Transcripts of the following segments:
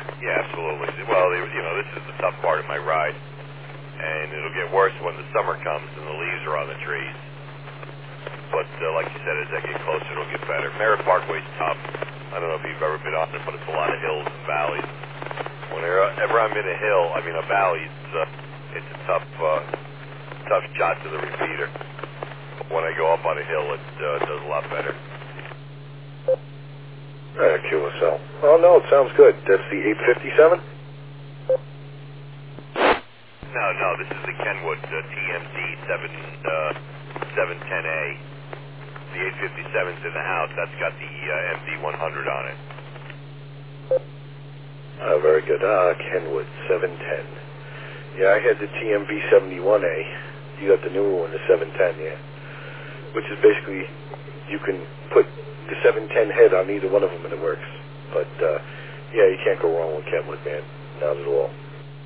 Yeah, absolutely. Well, this is the tough part of my ride, and it'll get worse when the summer comes and the leaves are on the trees. But like you said, as I get closer, it'll get better. Merritt Parkway's tough. I don't know if you've ever been on it, but it's a lot of hills and valleys. Whenever I'm in a valley, it's a tough shot to the repeater. But when I go up on a hill, it does a lot better. QSL. Oh, no, it sounds good. That's the 857? No, this is the Kenwood TMD 710A. The 857's in the house. That's got the MD100 on it. Very good. Kenwood 710. Yeah, I had the TMV 71A. You got the newer one, the 710, yeah. Which is basically, you can put the 710 head on either one of them and it works. But, yeah, you can't go wrong with Kenwood, man. Not at all.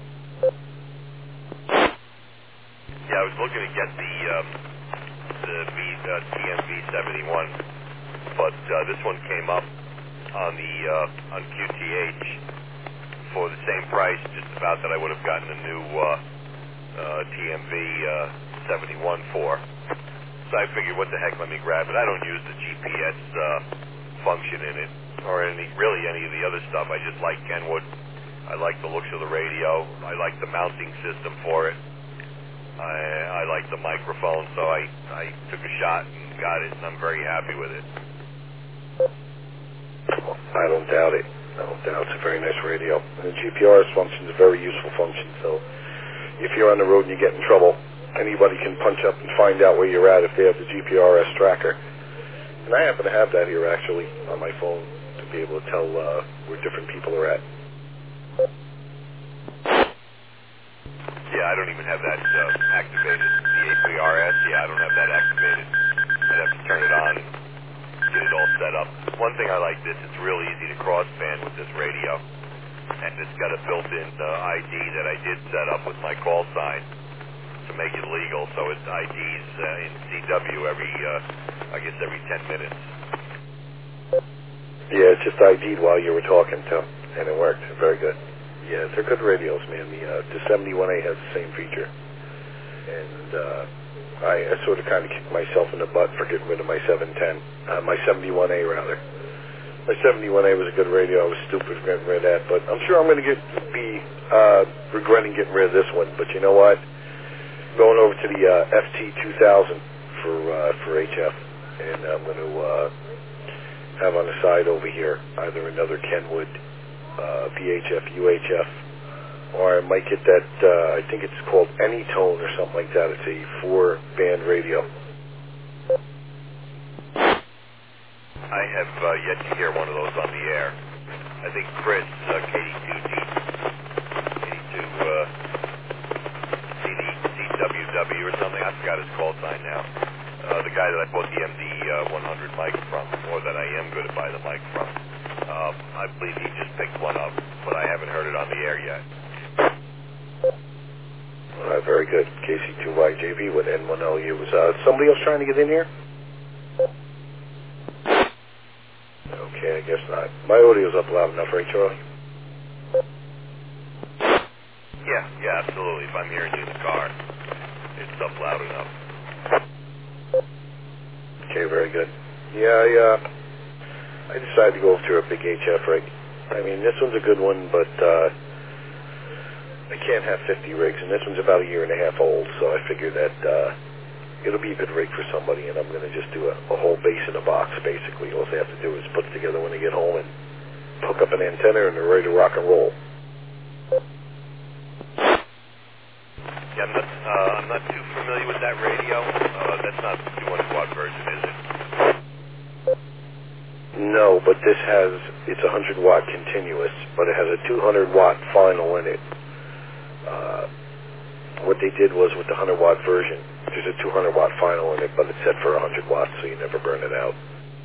Yeah, I was looking to get the TMV 71, but this one came up on QTH for the same price, just about, that I would have gotten a new TMV 71 for. So I figured, what the heck, let me grab it. I don't use the GPS function in it, or any of the other stuff. I just like Kenwood. I like the looks of the radio. I like the mounting system for it. I like the microphone, so I took a shot and got it, and I'm very happy with it. I don't doubt it. It's a very nice radio. And the GPRS function is a very useful function, so if you're on the road and you get in trouble, anybody can punch up and find out where you're at if they have the GPRS tracker. And I happen to have that here, actually, on my phone to be able to tell where different people are at. Yeah, I don't even have that activated. The APRS, I don't have that activated. I'd have to turn it on and get it all set up. One thing I like it's real easy to crossband with this radio. And it's got a built-in ID that I did set up with my call sign to make it legal. So it IDs in CW every 10 minutes. Yeah, it's just ID'd while you were talking, too. And it worked. Very good. Yeah, they're good radios, man. The 71A has the same feature. And I sort of kind of kicked myself in the butt for getting rid of my 710. My 71A, rather. My 71A was a good radio. I was stupid for getting rid of that. But I'm sure I'm going to be regretting getting rid of this one. But you know what? Going over to the FT2000 for HF. And I'm going to have on the side over here either another Kenwood VHF, UHF, or I might get that, I think it's called Anytone or something like that. It's a 4-band radio. I have yet to hear one of those on the air. I think Chris, CWW or something, I forgot his call sign now. The guy that I bought the MD100 mic from, or that I am going to buy the mic from, I believe he just picked one up, but I haven't heard it on the air yet. Very good. KC2YJV with N1LU. Was somebody else trying to get in here? Okay, I guess not. My audio's up loud enough, right, Charlie? Yeah, absolutely. If I'm hearing you in the car, it's up loud enough. Okay, very good. Yeah, I decided to go over to a big HF rig. I mean, this one's a good one, but I can't have 50 rigs, and this one's about 1.5 years old, so I figured that it'll be a good rig for somebody, and I'm going to just do a whole base in a box, basically. All they have to do is put it together when they get home and hook up an antenna, and they're ready to rock and roll. Yeah, I'm not too familiar with that radio. That's not the 200-watt version, is it? No, but it's 100-watt continuous, but it has a 200-watt final in it. What they did was with the 100-watt version, there's a 200-watt final in it, but it's set for 100 watts, so you never burn it out.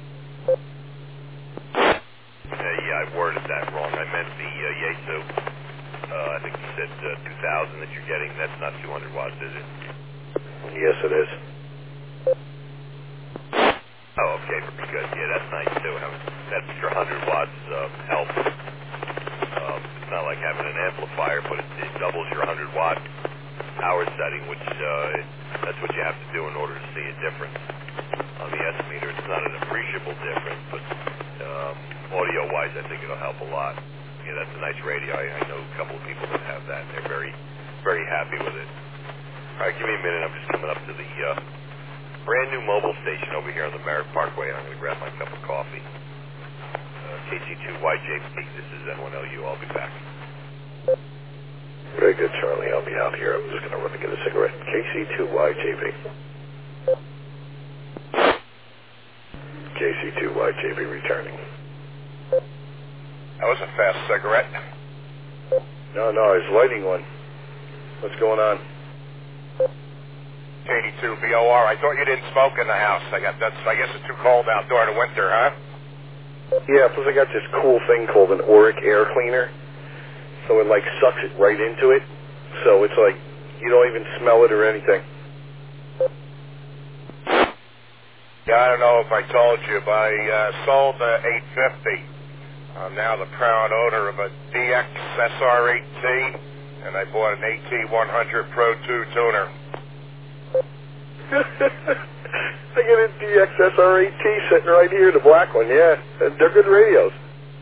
Yeah, I worded that wrong. I meant the Yaesu. I think you said 2000 that you're getting. That's not 200 watts, is it? Yes, it is. Oh, okay, pretty good. Yeah, that's nice too. Having that extra 100 watts helps. It's amplifier, but it doubles your 100-watt power setting, which that's what you have to do in order to see a difference on the S meter. It's not an appreciable difference, but audio-wise, I think it'll help a lot. Yeah, that's a nice radio. I know a couple of people that have that, and they're very, very happy with it. All right, give me a minute. I'm just coming up to the brand new mobile station over here on the Merritt Parkway. I'm going to grab my cup of coffee. KC2YJP, this is N1LU. I'll be back. Very good, Charlie. I'll be out here. I'm just going to run and get a cigarette. KC2YJP. KC2YJP returning. That was a fast cigarette. No, I was lighting one. What's going on? 82 BOR. I thought you didn't smoke in the house. I guess it's too cold out during the winter, huh? Yeah, plus I got this cool thing called an Auric air cleaner. So it like sucks it right into it. So it's like you don't even smell it or anything. Yeah, I don't know if I told you, but I sold the 850. I'm now the proud owner of a DX SR8T, and I bought an AT100 Pro 2 tuner. I get a DX SR8T sitting right here, the black one, yeah. They're good radios.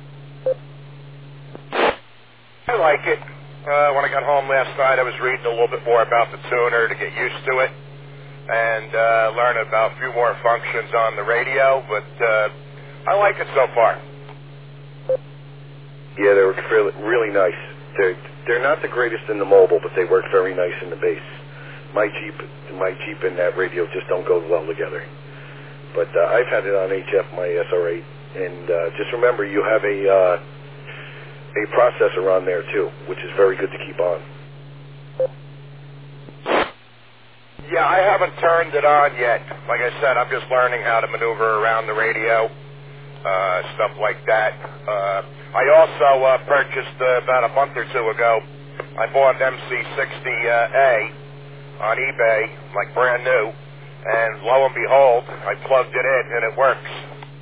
I like it. When I got home last night, I was reading a little bit more about the tuner to get used to it and learn about a few more functions on the radio, but I like it so far. Yeah, they work really nice. They're not the greatest in the mobile, but they work very nice in the base. My Jeep and that radio just don't go well together. But I've had it on HF, my SR8, and just remember you have a processor on there too, which is very good to keep on. Yeah, I haven't turned it on yet. Like I said, I'm just learning how to maneuver around the radio, stuff like that. I also purchased about a month or two ago, I bought an MC60A on eBay, like brand new, and lo and behold, I plugged it in and it works.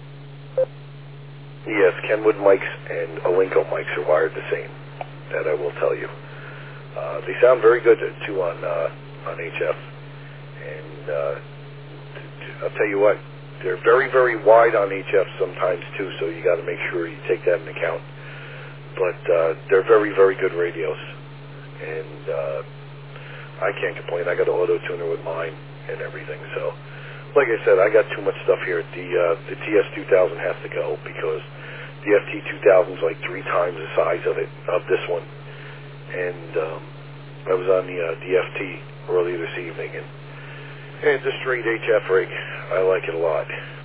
Yes, Kenwood mics and Alinco mics are wired the same. That I will tell you. They sound very good too on HF, and I'll tell you what, they're very, very wide on HF sometimes too. So you got to make sure you take that into account. But they're very, very good radios, and I can't complain. I got an auto tuner with mine and everything. So, like I said, I got too much stuff here. The TS2000 has to go because the FT2000 is like 3 times the size of this one. And I was on the DFT earlier this evening, and it's a straight HF rig. I like it a lot.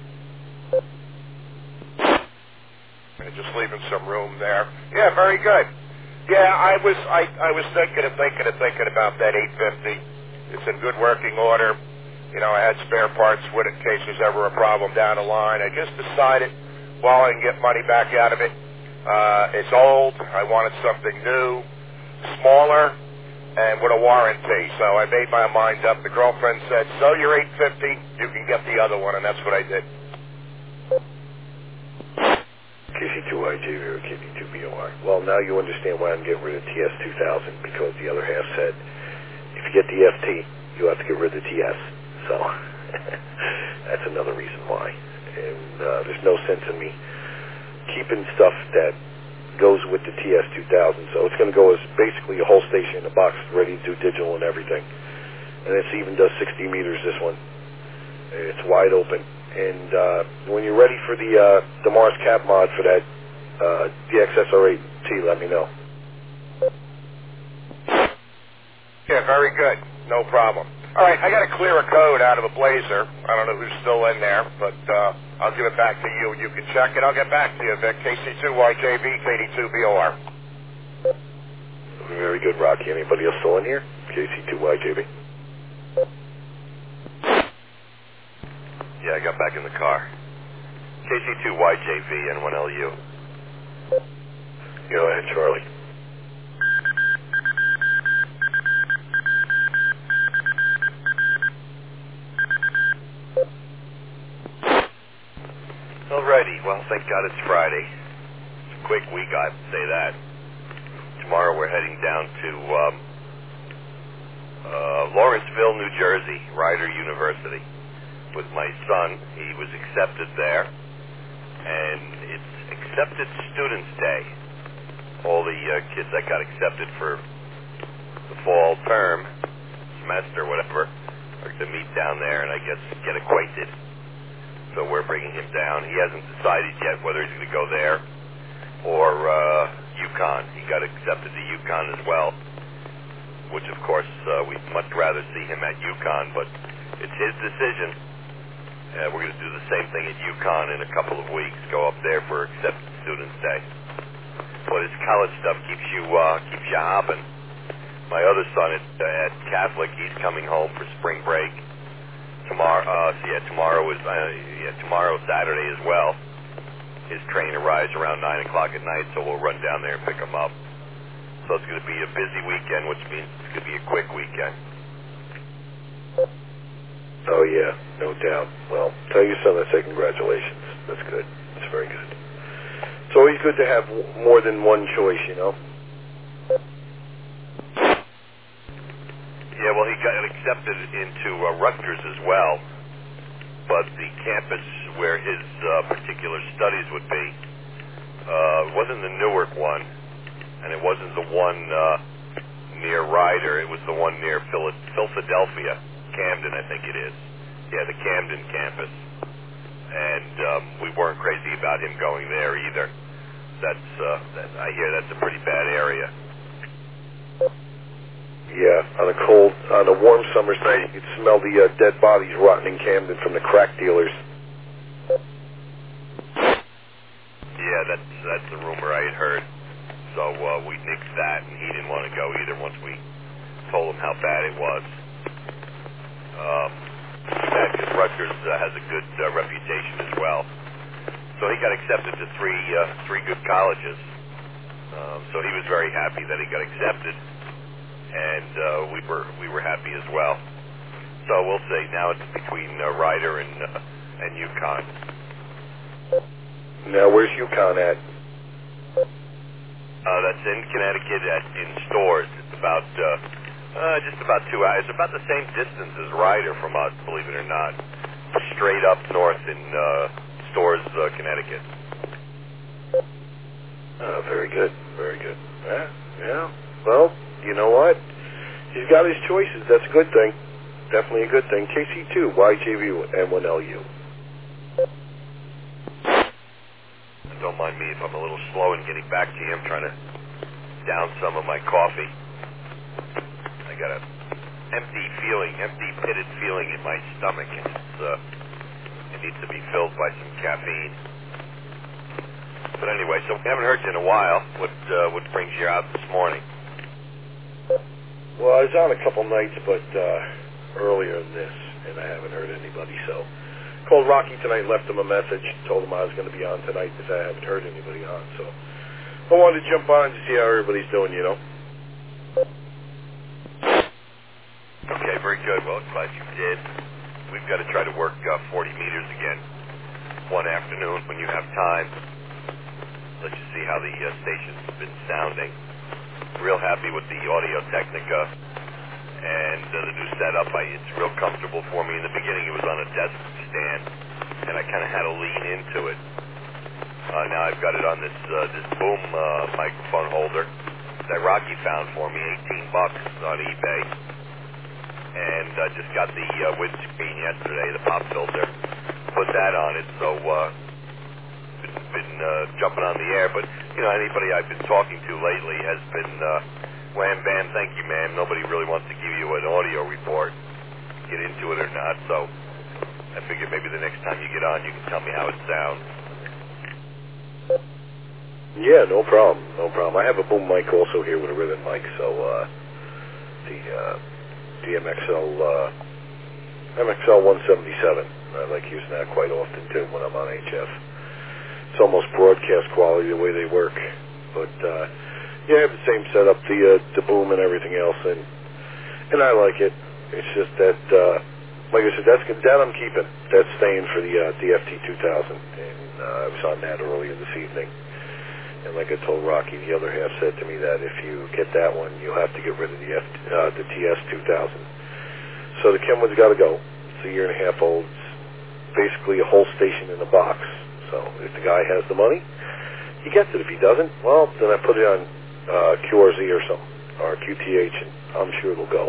And just leaving some room there. Yeah, very good. Yeah, I was thinking about that 850. It's in good working order. You know, I had spare parts with it in case there's ever a problem down the line. I just decided, while I can get money back out of it, it's old. I wanted something new, smaller, and with a warranty. So I made my mind up. The girlfriend said, sell your 850, you can get the other one, and that's what I did. KC2YJV or KC2BOR. Well, now you understand why I'm getting rid of TS2000, because the other half said, if you get the FT, you have to get rid of the TS. So that's another reason why. And there's no sense in me keeping stuff that goes with the TS2000. So it's going to go as basically a whole station in a box, ready to do digital and everything. And it even does 60 meters, this one. It's wide open. And when you're ready for the Mars Cap mod for that DXSR8T, let me know. Yeah, very good. No problem. All right, I got to clear a code out of a Blazer. I don't know who's still in there, but I'll give it back to you. You can check it. I'll get back to you, Vic. KC2YJV, KD2BOR. Very good, Rocky. Anybody else still in here? KC2YJV. Yeah, I got back in the car. KC2YJV, N1LU. Go ahead, Charlie. Alrighty, well, thank God it's Friday. It's a quick week, I have to say that. tomorrow we're heading down to Lawrenceville, New Jersey, Rider University, with my son. He was accepted there, and it's Accepted Students Day. All the kids that got accepted for the fall term, semester, whatever, are to meet down there and I guess get acquainted. So we're bringing him down. He hasn't decided yet whether he's going to go there or UConn. He got accepted to UConn as well, which of course we'd much rather see him at UConn, but it's his decision. We're going to do the same thing at UConn in a couple of weeks, go up there for Accepted Students Day. But his college stuff keeps you hopping. My other son at Catholic, he's coming home for spring break tomorrow. Tomorrow Saturday as well. His train arrives around 9 o'clock at night, so we'll run down there and pick him up. So it's going to be a busy weekend, which means it's going to be a quick weekend. Oh yeah, no doubt. Well, tell your son I say congratulations. That's good. That's very good. It's always good to have more than one choice, you know. Yeah, well, he got accepted into Rutgers as well, but the campus where his particular studies would be wasn't the Newark one, and it wasn't the one near Rider. It was the one near Philadelphia, Camden, I think it is. Yeah, the Camden campus. And we weren't crazy about him going there either. I hear that's a pretty bad area. Yeah, on a warm summer's night, you could smell the dead bodies rotting in Camden from the crack dealers. Yeah, that's the rumor I had heard. So we nixed that, and he didn't want to go either once we told him how bad it was. Because Rutgers has a good reputation as well. So he got accepted to three good colleges. So he was very happy that he got accepted, and we were happy as well. So we'll see. Now it's between Rider and UConn. Now, where's UConn at? That's in Connecticut in Storrs. It's about just about 2 hours. About the same distance as Rider from us, believe it or not. Straight up north in Storrs, Connecticut. Very good. Very good. Yeah. Well, you know what? He's got his choices. That's a good thing. Definitely a good thing. KC2, YJV, N1LU. Don't mind me if I'm a little slow in getting back to you. I'm trying to down some of my coffee. I got a empty pitted feeling in my stomach, and it needs to be filled by some caffeine. But anyway, so we haven't heard you in a while. What brings you out this morning? Well, I was on a couple nights, but earlier than this, and I haven't heard anybody, so called Rocky tonight, left him a message, told him I was going to be on tonight because I haven't heard anybody on, so I wanted to jump on to see how everybody's doing, you know. Okay, very good. Well, glad you did. We've got to try to work 40 meters again one afternoon when you have time. Let you see how the station's been sounding. Real happy with the Audio Technica and the new setup. It's real comfortable for me. In the beginning, it was on a desk stand, and I kind of had to lean into it. Now I've got it on this boom microphone holder that Rocky found for me, $18 on eBay, and I just got the windscreen yesterday, the pop filter. Put that on it, so been jumping on the air. But you know, anybody I've been talking to lately has been wham bam, thank you, ma'am. Nobody really wants to give you an audio report, get into it or not. So I figured maybe the next time you get on, you can tell me how it sounds. Yeah, no problem. I have a boom mic also here with a ribbon mic, so the MXL 177. I like using that quite often too when I'm on HF. It's almost broadcast quality the way they work, but yeah, I have the same setup, the boom and everything else, and I like it. It's just that, like I said, that I'm keeping. That's staying for the FT 2000, and I was on that earlier this evening. And And like I told Rocky, the other half said to me that if you get that one, you'll have to get rid of the TS2000. So the Kenwood's got to go. It's a year and a half old. It's basically a whole station in a box. So if the guy has the money, he gets it. If he doesn't, well, then I put it on QRZ or something, or QTH, and I'm sure it'll go.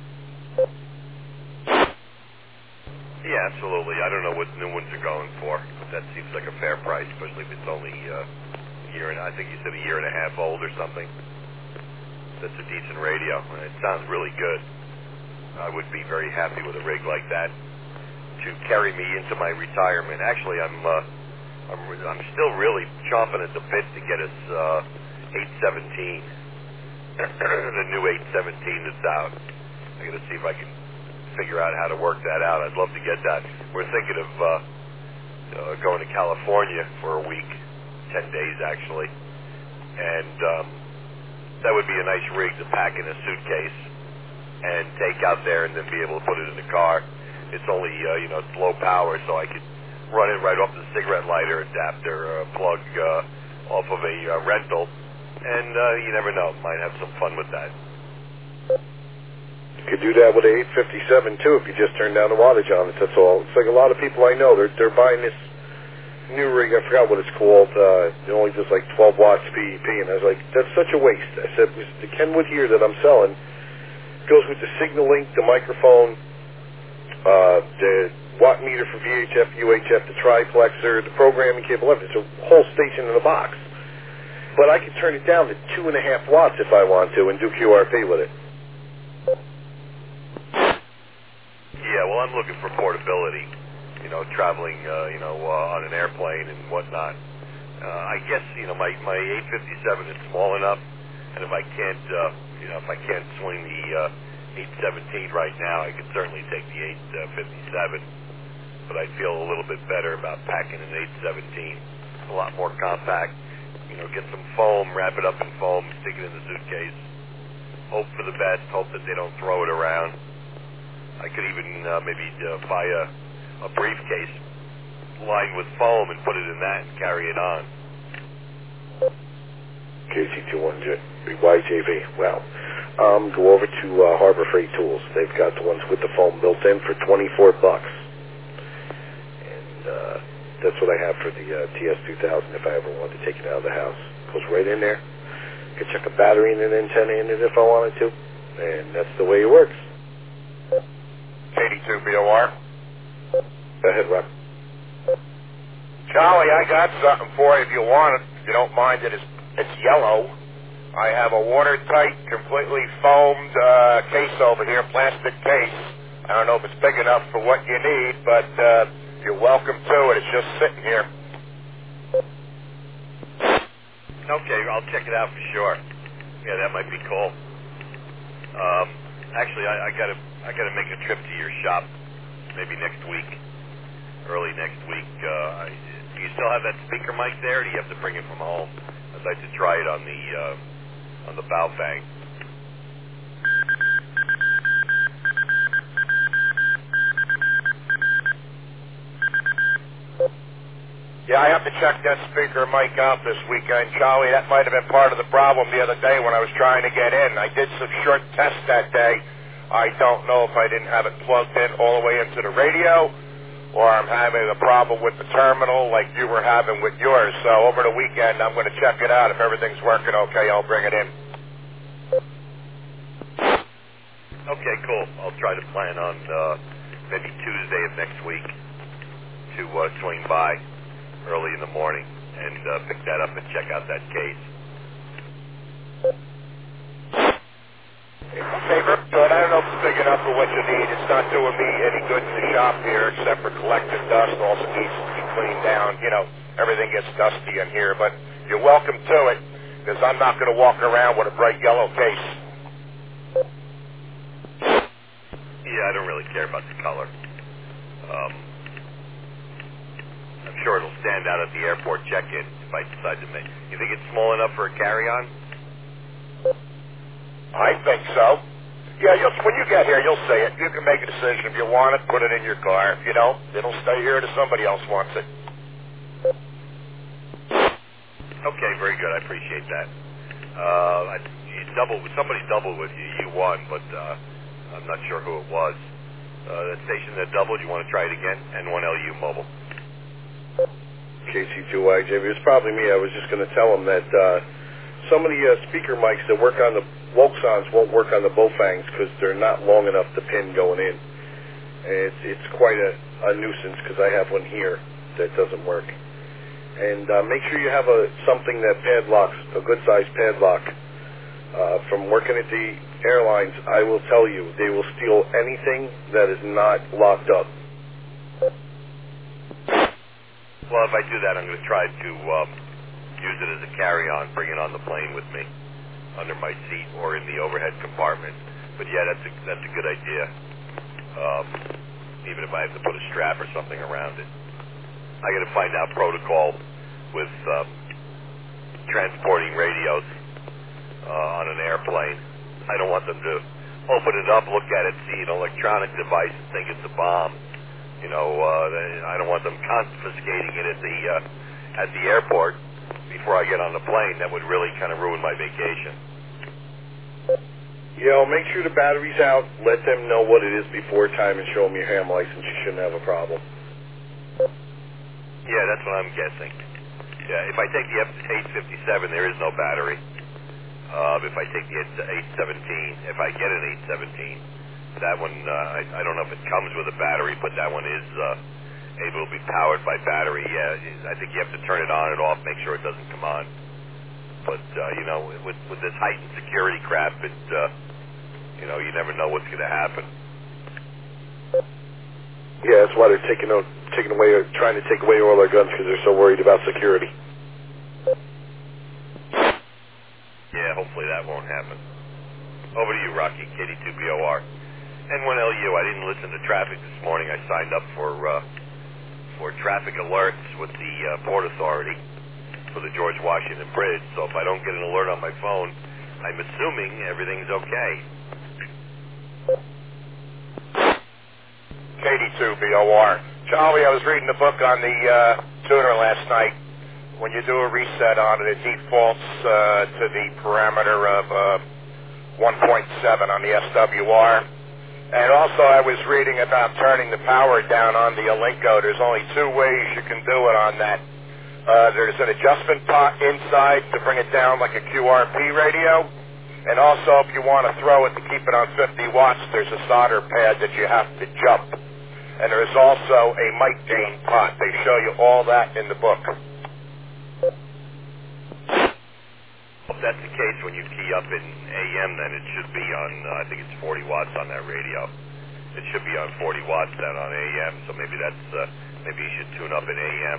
Yeah, absolutely. I don't know what new ones are going for, but that seems like a fair price, especially if it's only a year and I think you said a year and a half old or something. That's a decent radio, and it sounds really good. I would be very happy with a rig like that to carry me into my retirement. Actually, I'm still really chomping at the bit to get us 817, the new 817 that's out. I got to see if I can figure out how to work that out. I'd love to get that. We're thinking of going to California for a week, 10 days actually, and that would be a nice rig to pack in a suitcase and take out there and then be able to put it in the car. It's only, it's low power, so I could run it right off the cigarette lighter adapter plug off of a rental, and you never know, might have some fun with that. You could do that with an 857 too if you just turn down the wattage on it. That's all. It's like a lot of people I know, they're buying this new rig. I forgot what it's called. It only does like 12 watts PEP, and I was like, that's such a waste. I said, the Kenwood here that I'm selling goes with the signal link, the microphone, the watt meter for VHF, UHF, the triplexer, the programming cable, everything. It's a whole station in a box. But I could turn it down to 2.5 watts if I want to and do QRP with it. Yeah, well, I'm looking for portability, traveling, on an airplane and whatnot. I guess, my 857 is small enough, and if I can't swing the 817 right now, I could certainly take the 857, but I feel a little bit better about packing an 817. It's a lot more compact. Get some foam, wrap it up in foam, stick it in the suitcase, hope for the best, hope that they don't throw it around. I could even maybe buy a briefcase lined with foam and put it in that and carry it on. KC21YJV. Well, go over to Harbor Freight Tools. They've got the ones with the foam built in for $24. And that's what I have for the TS2000 if I ever wanted to take it out of the house. Goes right in there. I could chuck a battery and an antenna in it if I wanted to. And that's the way it works. 82 BOR. Go ahead, Rob. Charlie, I got something for you if you want it. If you don't mind it, it's yellow. I have a watertight, completely foamed case over here, plastic case. I don't know if it's big enough for what you need, but you're welcome to it. It's just sitting here. Okay, I'll check it out for sure. Yeah, that might be cool. Actually, I gotta make a trip to your shop, maybe next week, early next week. Do you still have that speaker mic there, or do you have to bring it from home? I'd like to try it on the Baofeng. Yeah, I have to check that speaker mic out this weekend, Charlie. That might have been part of the problem the other day when I was trying to get in. I did some short tests that day. I don't know if I didn't have it plugged in all the way into the radio, or I'm having a problem with the terminal like you were having with yours. So over the weekend, I'm going to check it out. If everything's working okay, I'll bring it in. Okay, cool. I'll try to plan on maybe Tuesday of next week to swing by early in the morning and pick that up and check out that case. Okay, very good. I don't know if it's big enough for what you need. It's not doing me any good in the shop here except for collecting dust. Also needs to be cleaned down. Everything gets dusty in here, but you're welcome to it because I'm not going to walk around with a bright yellow case. Yeah, I don't really care about the color. I'm sure it'll stand out at the airport check-in if I decide to make. You think it's small enough for a carry-on? I think so. Yeah, when you get here, you'll see it. You can make a decision. If you want it, put it in your car. If you don't, it'll stay here till somebody else wants it. Okay, very good. I appreciate that. Somebody doubled with you. You won, but I'm not sure who it was. The station that doubled, you want to try it again? N1LU Mobile. KC2YJ. It was probably me. I was just going to tell him that some of the speaker mics that work on the Wolxons won't work on the Baofengs because they're not long enough to pin going in. And it's quite a nuisance because I have one here that doesn't work. And make sure you have something that padlocks, a good-sized padlock. From working at the airlines, I will tell you, they will steal anything that is not locked up. Well, if I do that, I'm going to try to use it as a carry-on, bring it on the plane with me, under my seat or in the overhead compartment. But yeah, that's a good idea. Even if I have to put a strap or something around it. I got to find out protocol with transporting radios on an airplane. I don't want them to open it up, look at it, see an electronic device, and think it's a bomb. You know, I don't want them confiscating it at the airport before I get on the plane. That would really kind of ruin my vacation. Make sure the battery's out. Let them know what it is before time and show them your ham license. You shouldn't have a problem. Yeah, that's what I'm guessing. Yeah, if I take the F-857, there is no battery. If I take the 817, if I get an 817, that one, I don't know if it comes with a battery, but that one is able to be powered by battery. Yeah, I think you have to turn it on and off, make sure it doesn't come on. But, with this heightened security crap, you never know what's going to happen. Yeah, that's why they're trying to take away all our guns because they're so worried about security. Yeah, hopefully that won't happen. Over to you, Rocky, KD2BOR. N1LU, I didn't listen to traffic this morning. I signed up for traffic alerts with the Port Authority for the George Washington Bridge, so if I don't get an alert on my phone, I'm assuming everything's okay. KD2BOR. Charlie, I was reading the book on the tuner last night. When you do a reset on it, it defaults to the parameter of 1.7 on the SWR. And also I was reading about turning the power down on the Alinco. There's only two ways you can do it on that. There's an adjustment pot inside to bring it down like a QRP radio. And also if you want to throw it to keep it on 50 watts, there's a solder pad that you have to jump. And there's also a mic gain pot. They show you all that in the book. If that's the case, when you key up in AM, then it should be on, I think it's 40 watts on that radio. It should be on 40 watts then on AM, so maybe maybe you should tune up in AM.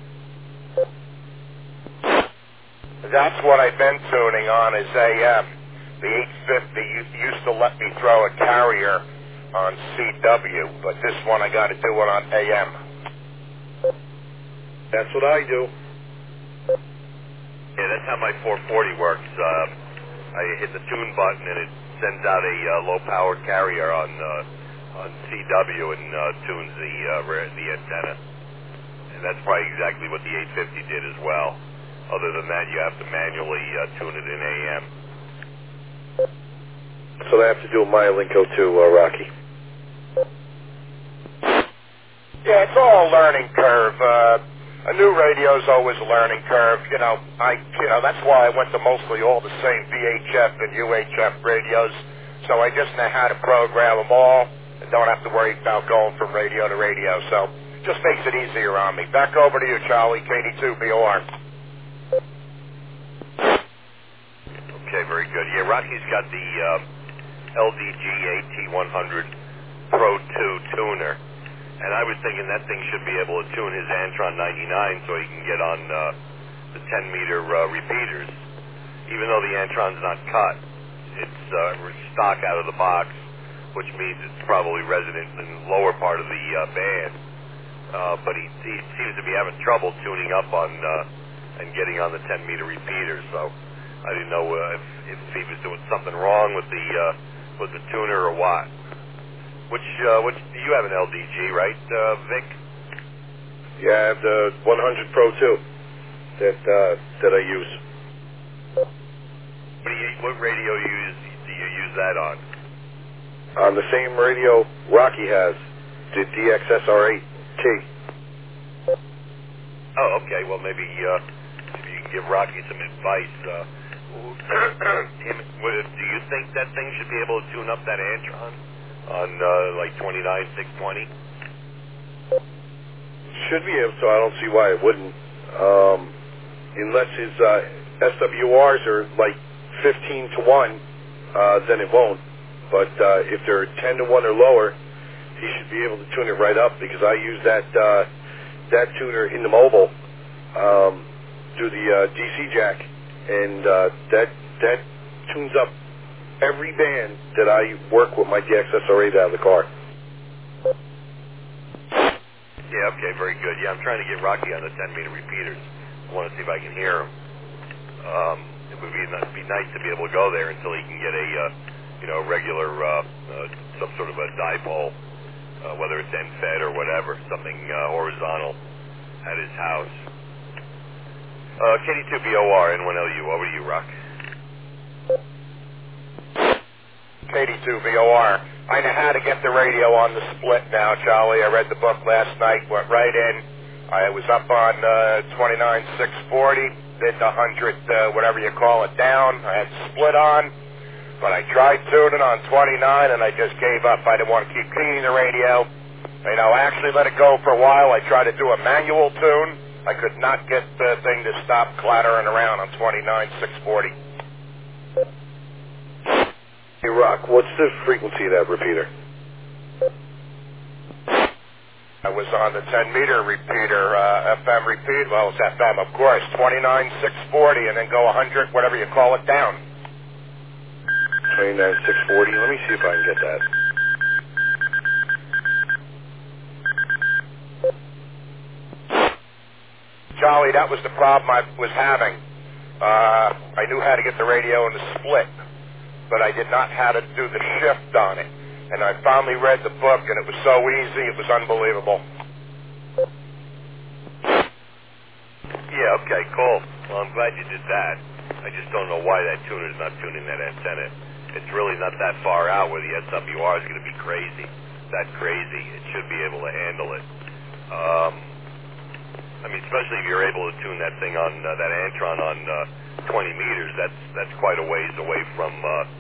That's what I've been tuning on is AM. The 850 used to let me throw a carrier on CW, but this one I got to do it on AM. That's what I do. Yeah, that's how my 440 works. I hit the tune button and it sends out a low-powered carrier on CW and tunes the antenna. And that's probably exactly what the 850 did as well. Other than that, you have to manually tune it in AM. So I have to do my Alinco too, Rocky. Yeah, it's all a learning curve. A new radio's always a learning curve. That's why I went to mostly all the same VHF and UHF radios. So I just know how to program them all and don't have to worry about going from radio to radio. So just makes it easier on me. Back over to you, Charlie, KD2BOR. Okay, very good. Yeah, Rocky's got the LDG AT100 Pro 2 tuner. And I was thinking that thing should be able to tune his Antron 99 so he can get on the 10-meter repeaters. Even though the Antron's not cut, it's stock out of the box, which means it's probably resident in the lower part of the band. But he seems to be having trouble tuning up on and getting on the 10-meter repeaters. So I didn't know if he was doing something wrong with the tuner or what. Which you have an LDG, right, Vic? Yeah, I have the 100 Pro 2. that I use. What radio do you use that on? On the same radio Rocky has, the DXSR8T. Oh, okay. Well, maybe if you can give Rocky some advice. Do you think that thing should be able to tune up that Antron on like 29,620? Should be able to. I don't see why it wouldn't. Unless his SWRs are like 15 to 1, then it won't. But if they're 10 to 1 or lower, he should be able to tune it right up, because I use that tuner in the mobile through the DC jack, and that tunes up every band that I work with my DXSR8 out of the car. Yeah, okay, very good. Yeah, I'm trying to get Rocky on the 10-meter repeaters. I want to see if I can hear him. It would be nice to be able to go there until he can get a regular some sort of a dipole, whether it's end-fed or whatever, something horizontal at his house. KD2BOR, N1LU, over to you, Rock. KD2VOR. I know how to get the radio on the split now, Charlie. I read the book last night, went right in. I was up on 29,640, did the 100, whatever you call it, down. I had split on, but I tried tuning on 29, and I just gave up. I didn't want to keep cleaning the radio. I actually let it go for a while. I tried to do a manual tune. I could not get the thing to stop clattering around on 29,640. Hey, Rock, what's the frequency of that repeater? I was on the 10-meter repeater, FM repeat. Well, it's FM, of course. 29,640, and then go 100, whatever you call it, down. 29,640. Let me see if I can get that. Charlie, that was the problem I was having. I knew how to get the radio in the split, but I did not how to do the shift on it. And I finally read the book, and it was so easy, it was unbelievable. Yeah, okay, cool. Well, I'm glad you did that. I just don't know why that tuner's not tuning that antenna. It's really not that far out where the SWR is going to be crazy. That crazy. It should be able to handle it. Especially if you're able to tune that thing on that Antron on 20 meters. That's quite a ways away from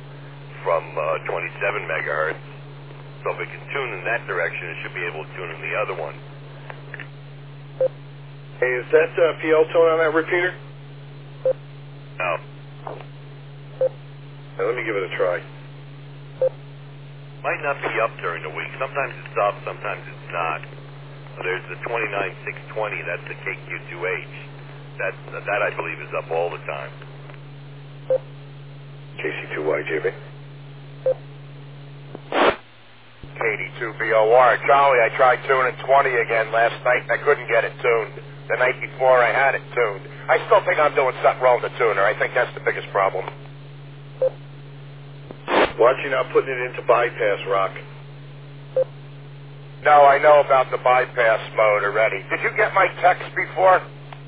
27 megahertz. So if it can tune in that direction, it should be able to tune in the other one. Hey, is that PL tone on that repeater? No. Now, let me give it a try. Might not be up during the week. Sometimes it's up, sometimes it's not. There's the 29620, that's the KQ2H. That I believe is up all the time. KC2YJB. KD2BOR. Charlie, I tried tuning 20 again last night, and I couldn't get it tuned. The night before, I had it tuned. I still think I'm doing something wrong with the tuner. I think that's the biggest problem. Watch you not putting it into bypass, Rock. No, I know about the bypass mode already. Did you get my text before?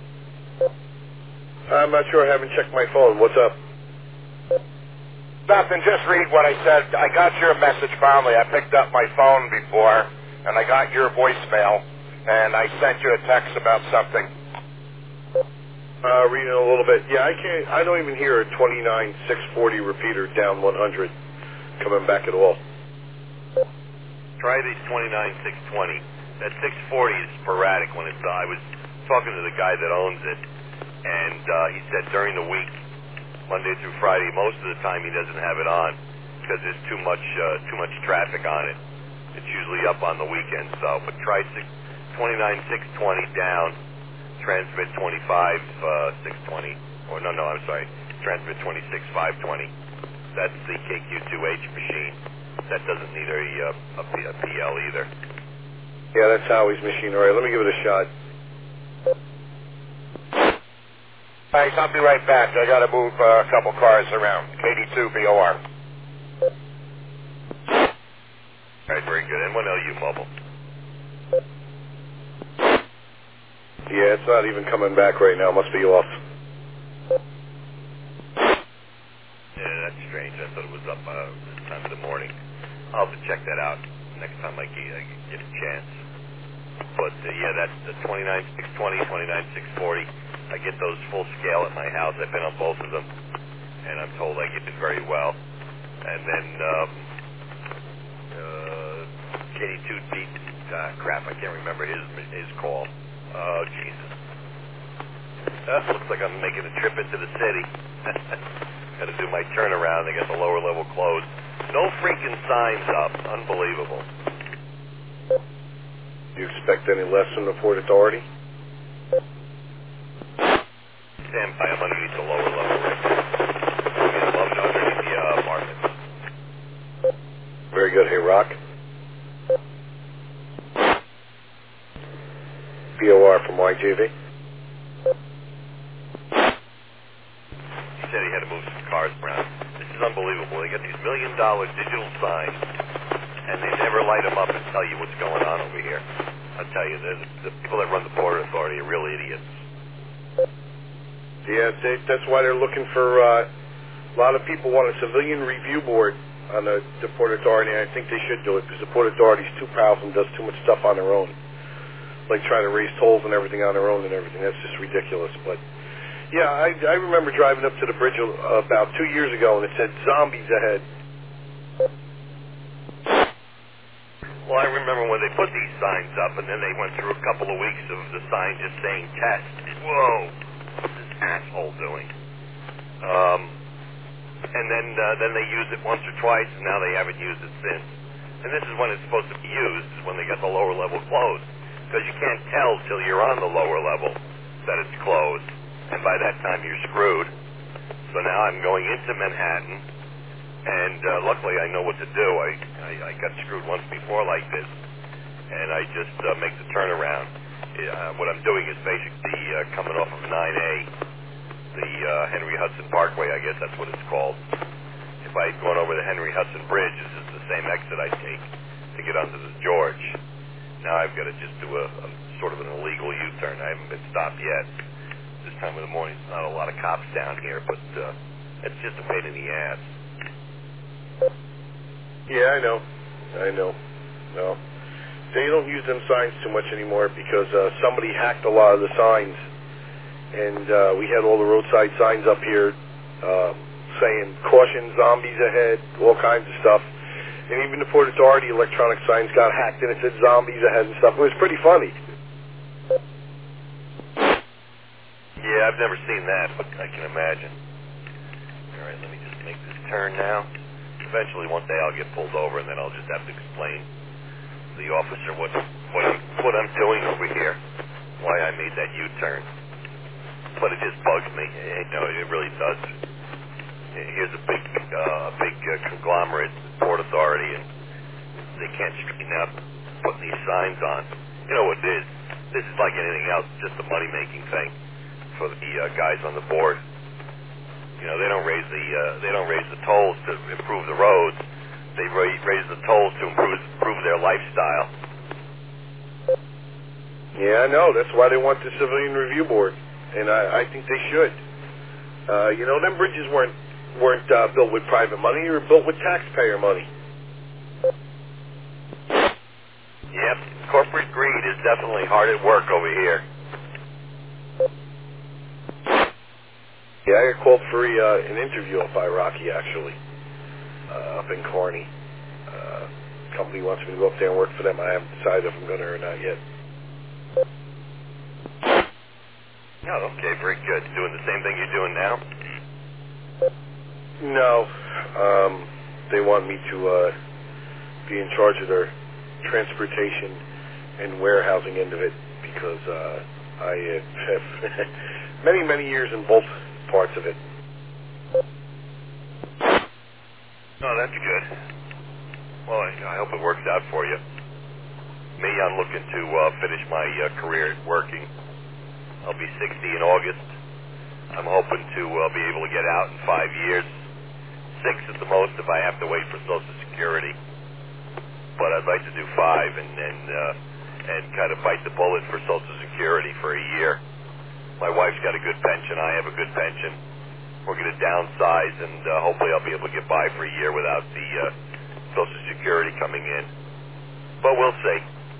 I'm not sure. I haven't checked my phone. What's up? Nothing. Just read what I said. I got your message finally. I picked up my phone before, and I got your voicemail, and I sent you a text about something. Reading a little bit. Yeah, I don't even hear a 29640 repeater down 100 coming back at all. Try these 29620. That 640 is sporadic when it's on. I was talking to the guy that owns it, and he said during the week, Monday through Friday, most of the time he doesn't have it on because there's too much traffic on it. It's usually up on the weekend. So, but try 29620 down, transmit 25620, or I'm sorry, transmit 26520. That's the KQ2H machine. That doesn't need a PL either. Yeah, that's Howie's machine. All right, let me give it a shot. Thanks, I'll be right back. I got to move a couple cars around. KD2BOR. All right, very good. N1LU mobile. Yeah, it's not even coming back right now. Must be off. Yeah, that's strange. I thought it was up this time of the morning. I'll have to check that out next time I get a chance. But yeah, that's the 29620, 29640. I get those full scale at my house. I've been on both of them, and I'm told I get it very well. And then Kenny Toot beat crap. I can't remember his call. Oh Jesus! Looks like I'm making a trip into the city. Got to do my turnaround. They got the lower level closed. No freaking signs up. Unbelievable. Do you expect any less from the Port Authority? Stand by. I'm underneath the lower level right now. I'm underneath the apartment. Very good. Hey, Rock. POR from YJV. He said he had to move some cars around. This is unbelievable. They got these $1 million digital signs, and they never light them up and tell you what's going on over here. I'll tell you, the people that run the Port Authority are real idiots. Yeah, that's why they're looking for a lot of people want a civilian review board on the Port Authority, and I think they should do it because the Port Authority is too powerful and does too much stuff on their own. Like trying to raise tolls and everything on their own and everything. That's just ridiculous. But yeah, I remember driving up to the bridge about 2 years ago, and it said zombies ahead. Well, I remember when they put these signs up, and then they went through a couple of weeks of the sign just saying test. Whoa, what's this asshole doing? And then they used it once or twice, and now they haven't used it since. And this is when it's supposed to be used, is when they got the lower level closed. Because you can't tell till you're on the lower level that it's closed. And by that time, you're screwed. So now I'm going into Manhattan, and luckily I know what to do. I got screwed once before like this, and I just make the turnaround. What I'm doing is basically coming off of 9A, the Henry Hudson Parkway, I guess that's what it's called. If I had gone over the Henry Hudson Bridge, this is the same exit I take to get onto the George. Now I've got to just do a sort of an illegal U-turn. I haven't been stopped yet. This time of the morning, there's not a lot of cops down here, but it's just a pain in the ass. Yeah, I know. No, they don't use them signs too much anymore because somebody hacked a lot of the signs, and we had all the roadside signs up here saying caution, zombies ahead, all kinds of stuff. And even the Port Authority electronic signs got hacked, and it said zombies ahead and stuff. It was pretty funny. Yeah, I've never seen that, but I can imagine. All right, let me just make this turn now. Eventually, one day I'll get pulled over, and then I'll just have to explain to the officer what I'm doing over here, why I made that U-turn. But it just bugs me. It really does. Here's a big conglomerate, Port Authority, and they can't straighten out putting these signs on. You know what it is? This is like anything else, just a money-making thing for the guys on the board. You know, they don't raise the tolls to improve the roads. They raise the tolls to improve their lifestyle. Yeah, I know. That's why they want the civilian review board, and I think they should. Them bridges weren't built with private money; they were built with taxpayer money. Yep, corporate greed is definitely hard at work over here. Yeah, I got called for an interview up by Rocky, actually, up in Kearney. Company wants me to go up there and work for them. I haven't decided if I'm going to or not yet. Oh, okay, very good. Doing the same thing you're doing now? No, they want me to be in charge of their transportation and warehousing end of it because I have many, many years in both parts of it. Oh, that's good. Well, I hope it works out for you. Me, I'm looking to finish my career working. I'll be 60 in August. I'm hoping to be able to get out in 5 years. 6 at the most if I have to wait for Social Security. But I'd like to do 5 and then and kind of bite the bullet for Social Security for a year. My wife's got a good pension. I have a good pension. We're going to downsize, and hopefully I'll be able to get by for a year without the Social Security coming in. But we'll see.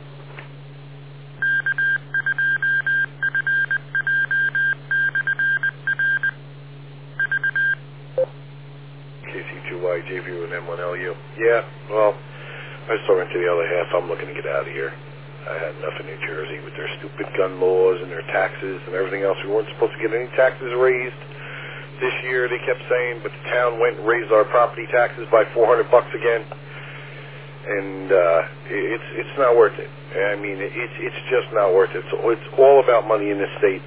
KC2YJV and M1LU. Yeah, well, I was talking to the other half. I'm looking to get out of here. I had enough of New Jersey with their stupid gun laws and their taxes and everything else. We weren't supposed to get any taxes raised this year, they kept saying, but the town went and raised our property taxes by $400 again. And it's not worth it. I mean, it's just not worth it. It's all about money in this state.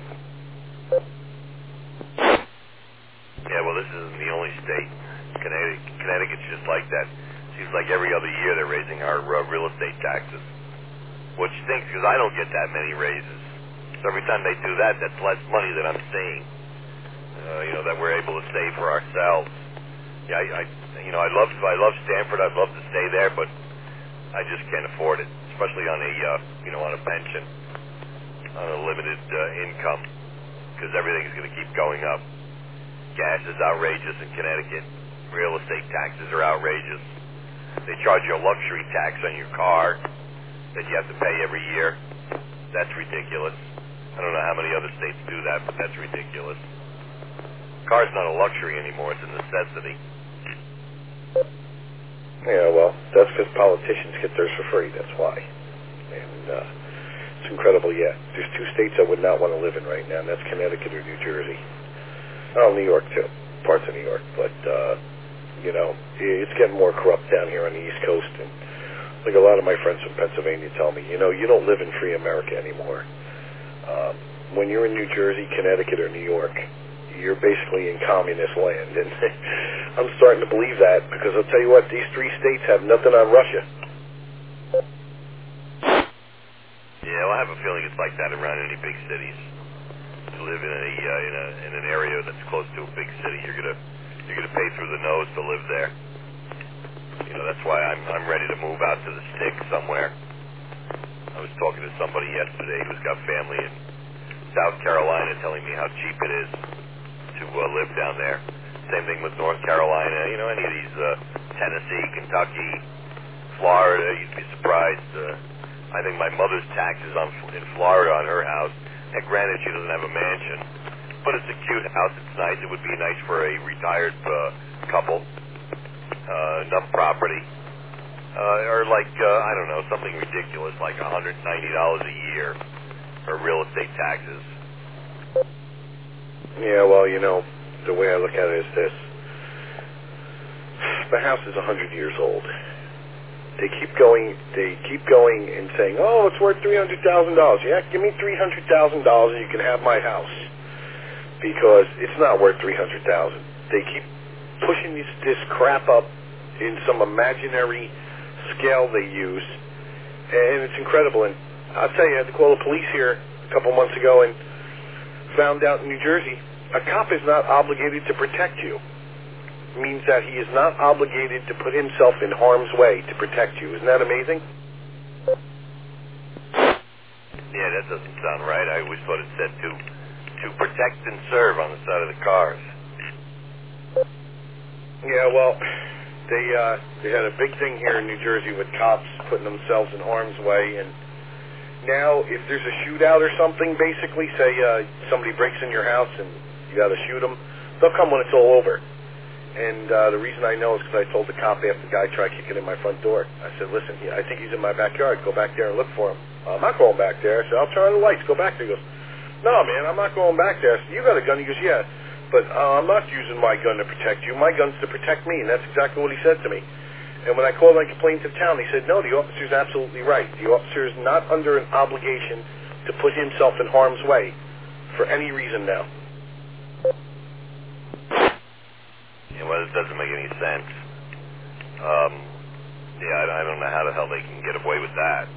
Yeah, well, this isn't the only state. Connecticut's just like that. Seems like every other year they're raising our real estate taxes, which stinks because I don't get that many raises. So every time they do that, that's less money that I'm seeing. That we're able to save for ourselves. Yeah, I love Stanford. I'd love to stay there, but I just can't afford it, especially on a pension, on a limited income, because everything is going to keep going up. Gas is outrageous in Connecticut. Real estate taxes are outrageous. They charge you a luxury tax on your car that you have to pay every year. That's ridiculous. I don't know how many other states do that, but that's ridiculous. Car's not a luxury anymore. It's a necessity. Yeah, well, that's because politicians get theirs for free. That's why. And it's incredible, yeah. There's two states I would not want to live in right now, and that's Connecticut or New Jersey. Oh, New York, too. Parts of New York. But, it's getting more corrupt down here on the East Coast. And like a lot of my friends from Pennsylvania tell me, you don't live in free America anymore. When you're in New Jersey, Connecticut, or New York, you're basically in communist land. And I'm starting to believe that because I'll tell you what, these three states have nothing on Russia. Yeah, well, I have a feeling it's like that around any big cities. To live in an area that's close to a big city, you're gonna pay through the nose to live there. That's why I'm ready to move out to the sticks somewhere. I was talking to somebody yesterday who's got family in South Carolina, telling me how cheap it is to live down there. Same thing with North Carolina. Any of these Tennessee, Kentucky, Florida, you'd be surprised. I think my mother's taxes in Florida on her house. And granted, she doesn't have a mansion, but it's a cute house. It's nice. It would be nice for a retired couple. Enough property. Or like, I don't know, something ridiculous like $190 a year for real estate taxes. Yeah, well, the way I look at it is this. The house is 100 years old. They keep going and saying, oh, it's worth $300,000. Yeah, give me $300,000 and you can have my house. Because it's not worth $300,000. They keep pushing this crap up in some imaginary scale they use. And it's incredible. And I'll tell you, I had to call the police here a couple months ago and found out in New Jersey, a cop is not obligated to protect you. It means that he is not obligated to put himself in harm's way to protect you. Isn't that amazing? Yeah, that doesn't sound right. I always thought it said to protect and serve on the side of the cars. Yeah, well, they had a big thing here in New Jersey with cops putting themselves in harm's way, and now if there's a shootout or something, basically, say somebody breaks in your house and you got to shoot them, they'll come when it's all over. And the reason I know is because I told the cop after the guy tried kicking in my front door. I said, listen, I think he's in my backyard. Go back there and look for him. I'm not going back there. I said, I'll turn on the lights. Go back there. He goes, no, man, I'm not going back there. I said, you got a gun? He goes, yeah, but I'm not using my gun to protect you. My gun's to protect me, and that's exactly what he said to me. And when I called and complained to the town, they said, no, the officer's absolutely right. The officer is not under an obligation to put himself in harm's way for any reason now. Yeah, well, it doesn't make any sense. I don't know how the hell they can get away with that.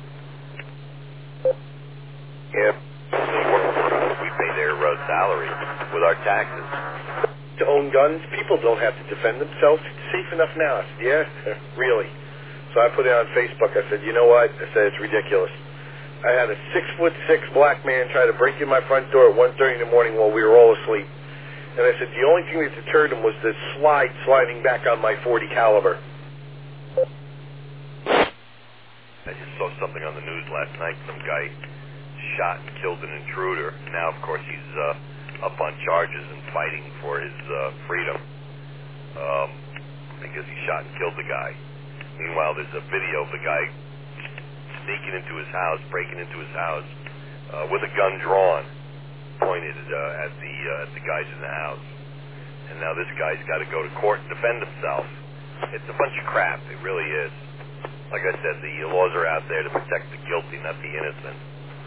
Yeah. They work for us. We pay their salary with our taxes. To own guns, people don't have to defend themselves. It's safe enough now. I said, yeah, really. So I put it on Facebook. I said, you know what? I said, it's ridiculous. I had a 6'6" black man try to break in my front door at 1:30 in the morning while we were all asleep. And I said the only thing that deterred him was the sliding back on my .40 caliber. I just saw something on the news last night. Some guy shot and killed an intruder. Now, of course, he's up on charges and fighting for his freedom because he shot and killed the guy. Meanwhile, there's a video of the guy sneaking into his house, breaking into his house with a gun drawn, pointed at the guys in the house. And now this guy's got to go to court and defend himself. It's a bunch of crap. It really is. Like I said, the laws are out there to protect the guilty, not the innocent.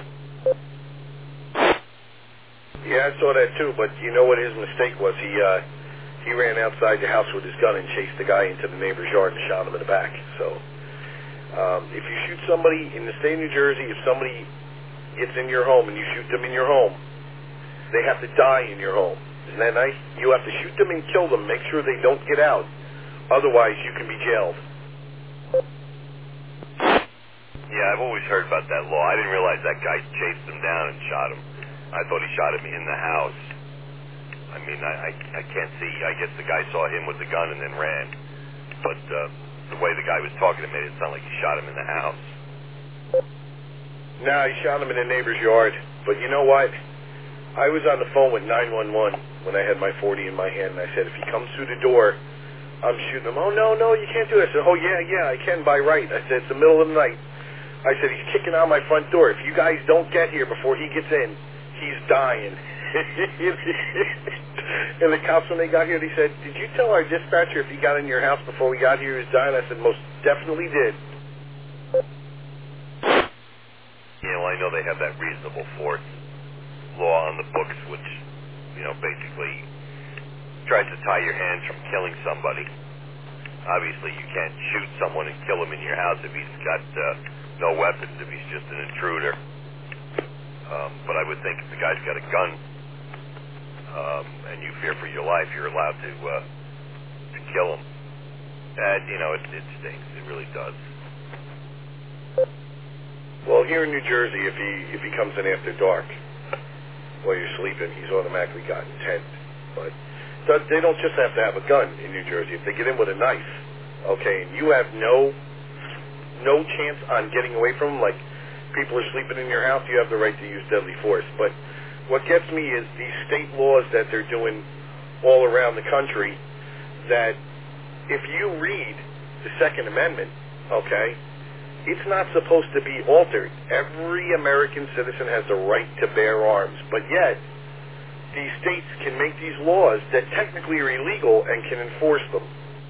Yeah, I saw that too, but you know what his mistake was? He ran outside the house with his gun and chased the guy into the neighbor's yard and shot him in the back. So if you shoot somebody in the state of New Jersey, if somebody gets in your home and you shoot them in your home, they have to die in your home. Isn't that nice? You have to shoot them and kill them. Make sure they don't get out. Otherwise, you can be jailed. Yeah, I've always heard about that law. I didn't realize that guy chased him down and shot him. I thought he shot him in the house. I mean, I can't see. I guess the guy saw him with the gun and then ran. But the way the guy was talking, it made it sound like he shot him in the house. No, he shot him in the neighbor's yard. But you know what? I was on the phone with 911 when I had my .40 in my hand, and I said, if he comes through the door, I'm shooting him. Oh, no, you can't do that. I said, oh, yeah, I can by right. I said, it's the middle of the night. I said, he's kicking out my front door. If you guys don't get here before he gets in, he's dying. And the cops, when they got here, they said, did you tell our dispatcher if he got in your house before we got here he was dying? I said, most definitely did. Yeah, well, I know they have that reasonable force law on the books, which, basically tries to tie your hands from killing somebody. Obviously, you can't shoot someone and kill him in your house if he's got no weapons, if he's just an intruder. But I would think if the guy's got a gun and you fear for your life, you're allowed to kill him. And, it stinks. It really does. Well, here in New Jersey, if he comes in after dark while you're sleeping, he's automatically got intent. But they don't just have to have a gun in New Jersey. If they get in with a knife, okay, and you have no chance on getting away from them, like people are sleeping in your house, you have the right to use deadly force. But what gets me is these state laws that they're doing all around the country, that if you read the Second Amendment, okay, it's not supposed to be altered. Every American citizen has the right to bear arms, but yet these states can make these laws that technically are illegal and can enforce them.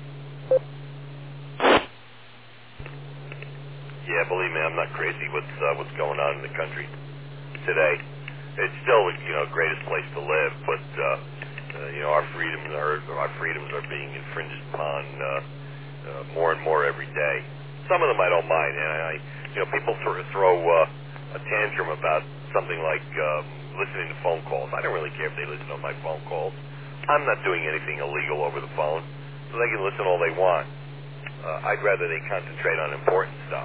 Yeah, believe me, I'm not crazy what's going on in the country today. It's still, greatest place to live, but our freedoms are being infringed upon more and more every day. Some of them I don't mind, and people sort of throw a tantrum about something like listening to phone calls. I don't really care if they listen to my phone calls. I'm not doing anything illegal over the phone, so they can listen all they want. I'd rather they concentrate on important stuff.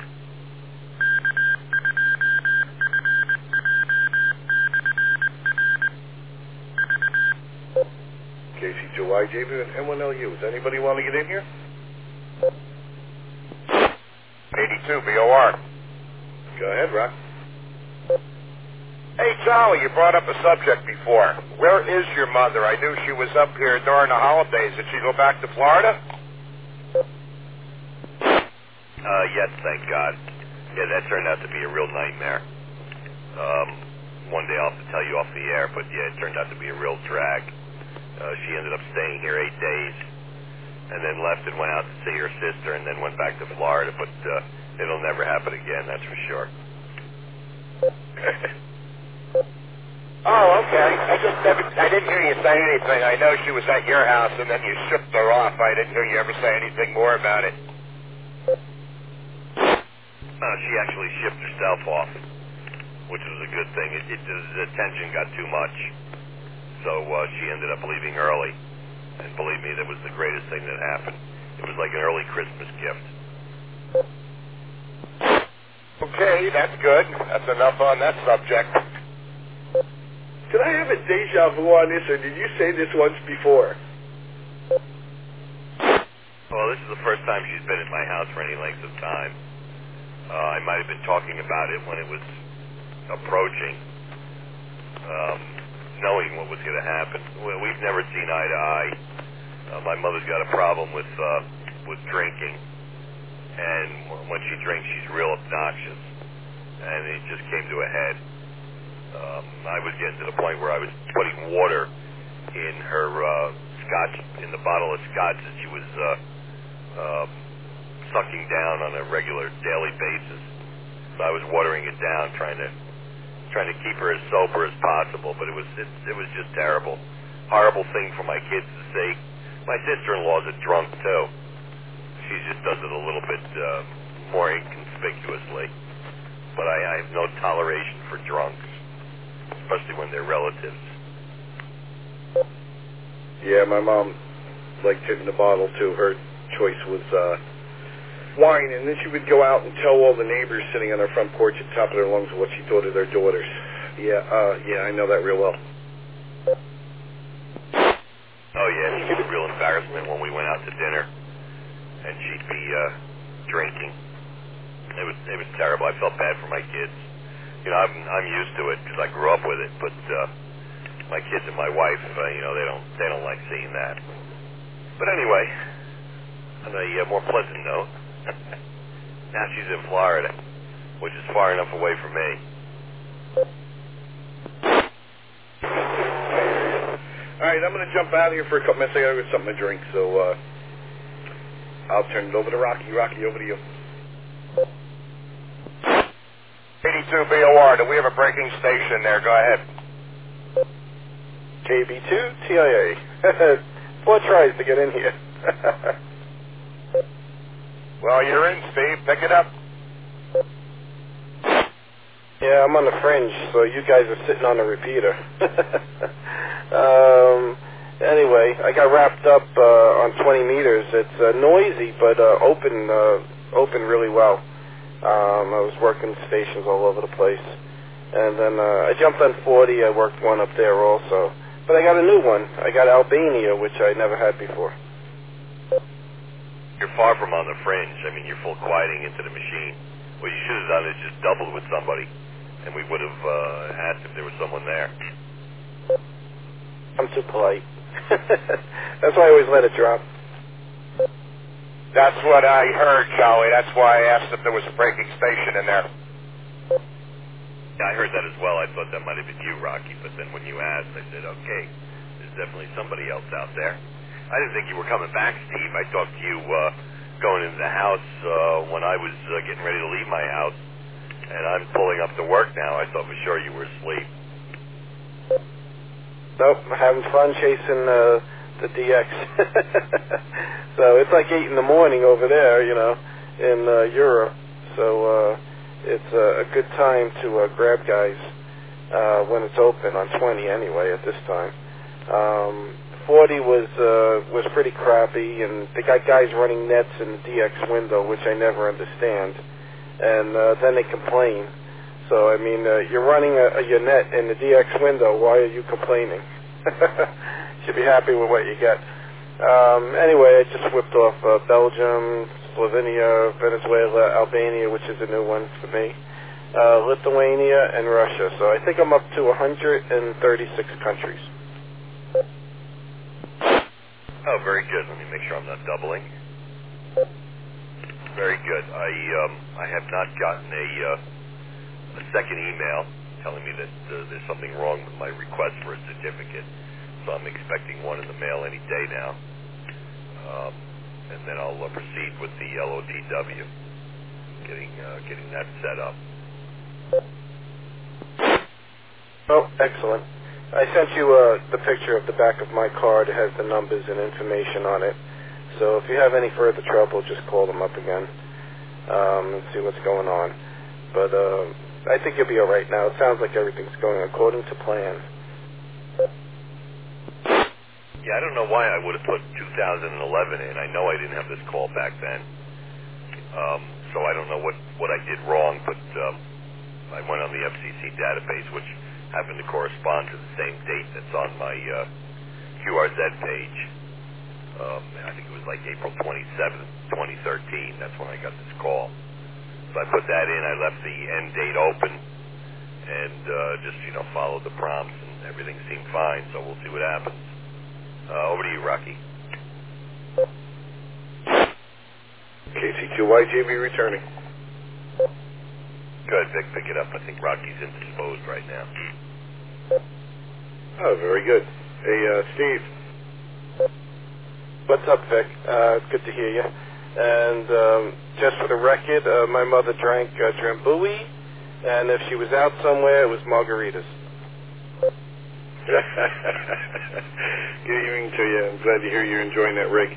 KC2YJB and M1LU. Does anybody want to get in here? 82 BOR. Go ahead, Rock. Hey, Charlie, you brought up a subject before. Where is your mother? I knew she was up here during the holidays. Did she go back to Florida? Yes, thank God. Yeah, that turned out to be a real nightmare. One day I'll have to tell you off the air, but yeah, it turned out to be a real drag. She ended up staying here 8 days, and then left and went out to see her sister, and then went back to Florida, but it'll never happen again, that's for sure. Oh, okay. I didn't hear you say anything. I know she was at your house, and then you shipped her off. I didn't hear you ever say anything more about it. She actually shipped herself off, which was a good thing. The tension got too much, so she ended up leaving early. And believe me, that was the greatest thing that happened. It was like an early Christmas gift. Okay, See, that's good. That's enough on that subject. Did I have a deja vu on this, or did you say this once before? Well, this is the first time she's been at my house for any length of time. I might have been talking about it when it was approaching, knowing what was going to happen. We've never seen eye to eye. My mother's got a problem with drinking, and when she drinks, she's real obnoxious, and it just came to a head. I was getting to the point where I was putting water in her scotch, in the bottle of scotch that she was sucking down on a regular daily basis. So I was watering it down, trying to keep her as sober as possible. But it was just terrible, horrible thing for my kids to see. My sister-in-law's a drunk too. She just does it a little bit more inconspicuously. But I have no toleration for drunks, especially when they're relatives. Yeah, my mom liked hitting the bottle too. Her choice was wine, and then she would go out and tell all the neighbors sitting on their front porch at the top of their lungs what she thought of their daughters. Yeah, I know that real well. Oh yeah, she was a real embarrassment when we went out to dinner, and she'd be drinking. It was terrible. I felt bad for my kids. You know, I'm used to it because I grew up with it, but my kids and my wife, they don't like seeing that. But anyway, on a more pleasant note, now she's in Florida, which is far enough away from me. All right, I'm going to jump out of here for a couple minutes. I got to get something to drink, so I'll turn it over to Rocky. Rocky, over to you. 82 BOR, do we have a breaking station there? Go ahead. KB2 TIA. 4 tries to get in here. Well, you're in, Steve. Pick it up. Yeah, I'm on the fringe, so you guys are sitting on the repeater. Anyway, I got wrapped up on 20 meters. It's noisy, but open really well. I was working stations all over the place. And then I jumped on 40. I worked one up there also. But I got a new one. I got Albania, which I never had before. You're far from on the fringe. I mean, you're full quieting into the machine. What you should have done is just doubled with somebody, and we would have asked if there was someone there. I'm too polite. That's why I always let it drop. That's what I heard, Charlie. That's why I asked if there was a breaking station in there. Yeah, I heard that as well. I thought that might have been you, Rocky, but then when you asked, I said, okay, there's definitely somebody else out there. I didn't think you were coming back, Steve. I talked to you going into the house when I was getting ready to leave my house, and I'm pulling up to work now. I thought for sure you were asleep. Nope, I'm having fun chasing the DX. So it's like 8 in the morning over there, in Europe. So it's a good time to grab guys when it's open on 20 anyway at this time. 40 was pretty crappy, and they got guys running nets in the DX window, which I never understand. And then they complain. So, I mean, you're running your net in the DX window. Why are you complaining? Should be happy with what you get. Anyway, I just whipped off Belgium, Slovenia, Venezuela, Albania, which is a new one for me, Lithuania, and Russia. So I think I'm up to 136 countries. Oh, very good. Let me make sure I'm not doubling. Very good. I have not gotten a second email telling me that there's something wrong with my request for a certificate, so I'm expecting one in the mail any day now. And then I'll proceed with the LOTW, getting that set up. Oh, excellent. I sent you the picture of the back of my card. It has the numbers and information on it. So if you have any further trouble, just call them up again and see what's going on. But I think you'll be all right now. It sounds like everything's going according to plan. Yeah, I don't know why I would have put 2011 in. I know I didn't have this call back then. So I don't know what I did wrong, but I went on the FCC database, which happened to correspond to the same date that's on my QRZ page. I think it was like April 27th, 2013. That's when I got this call. So I put that in. I left the end date open and just, followed the prompts, and everything seemed fine. So we'll see what happens. Over to you, Rocky. KC2YJB returning. Good, Vic, pick it up. I think Rocky's indisposed right now. Oh, very good. Hey, Steve. What's up, Vic? Good to hear you. And just for the record, my mother drank Drambuie, and if she was out somewhere, it was margaritas. Good evening to you. I'm glad to hear you're enjoying that rig.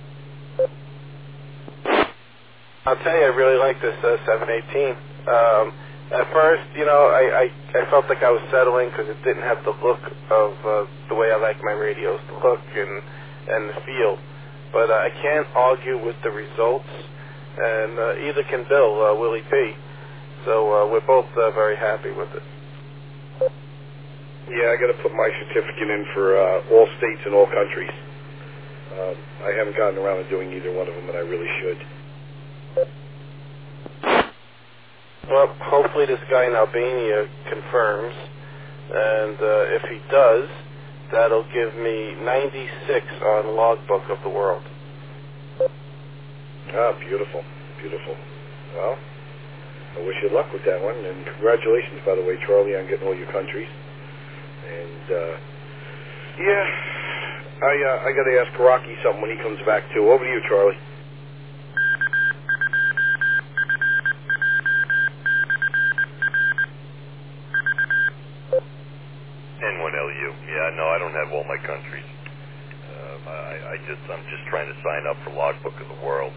I'll tell you, I really like this 718. At first, I felt like I was settling because it didn't have the look of the way I like my radios, the look and the feel. But I can't argue with the results, and either can Bill, Willie P. So we're both very happy with it. Yeah, I got to put my certificate in for all states and all countries. I haven't gotten around to doing either one of them, and I really should. Well, hopefully this guy in Albania confirms, and if he does, that'll give me 96 on Logbook of the World. Ah, beautiful, beautiful. Well, I wish you luck with that one, and congratulations, by the way, Charlie, on getting all your countries. And, yeah, I got to ask Rocky something when he comes back, too. Over to you, Charlie. N1LU. Yeah, no, I don't have all my countries. I'm just trying to sign up for Logbook of the World.